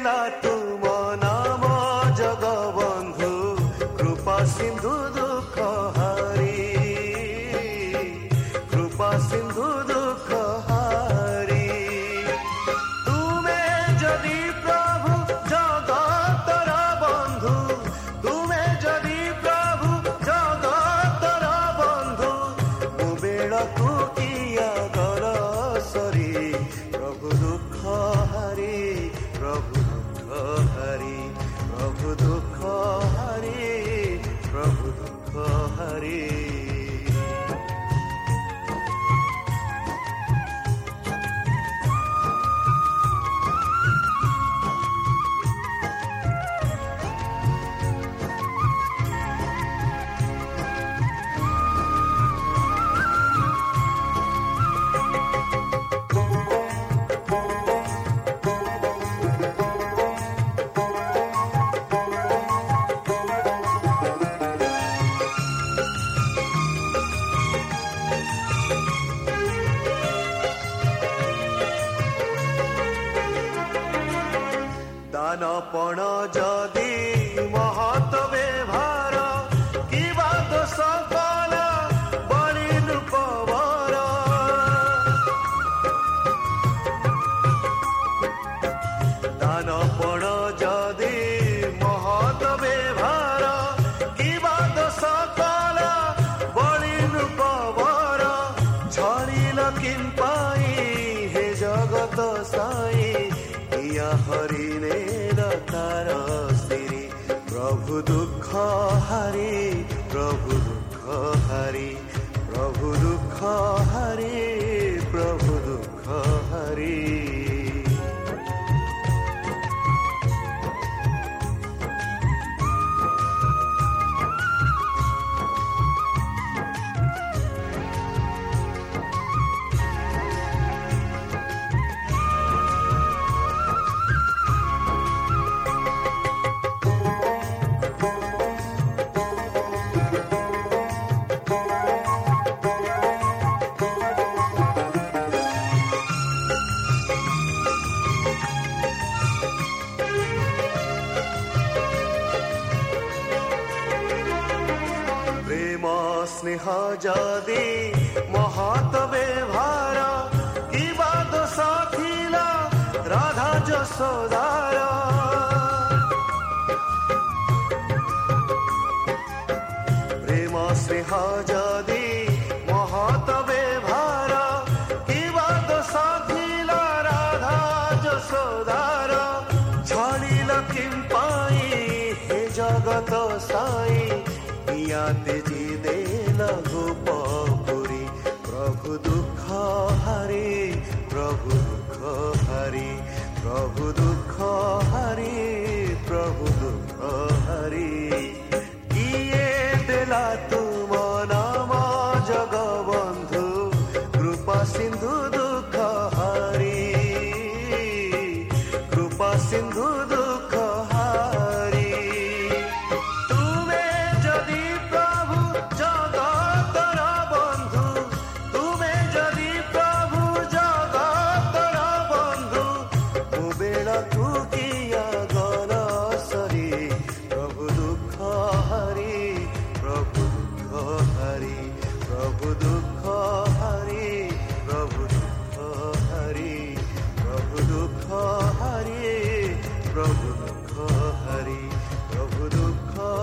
देला तुम नाम जगबंधु कृपा सिंधु दुख हारी कृपा सिंधु दुख हारी तुम्हें जदि प्रभु जगतर बंधु तुम्हें जदि प्रभु जगतर बंधु बेड़कू किया गर सरी प्रभु दुख हरी प्रभु दुख हरी प्रभु दुख हरी प्रभु दुख हरी दानपण जदि महत व्यवहार किबा दोष कला बलि नृपवर दानपण जदि महत व्यवहार किबा दोष कला बलि नृपवर छलिल किंपाई हे जगत साई हरिणे तार श्री प्रभु दुख हरि प्रभु दुख हरि प्रभु दुख हरि प्रभु दुख हरि स्नेह जदि महत व्यवहार किबा दोष थिला राधा जशोदार प्रेम स्नेह जदि महत व्यवहार किबा दोष थिला राधा जशोदार छलिल किंपाई हे जगत साई तेजी दे गोपपुरी प्रभु दुख हरि प्रभु दुख हरि प्रभु दुख हरि प्रभु दुख हरि किए देला तुम नाम जगबंधु कृपा सिंधु दुख हरि कृपा सिंधु दुख हरि प्रभु दुख हरि प्रभु दुख हरि प्रभु दुख हरि प्रभु दुख हरि प्रभु दुख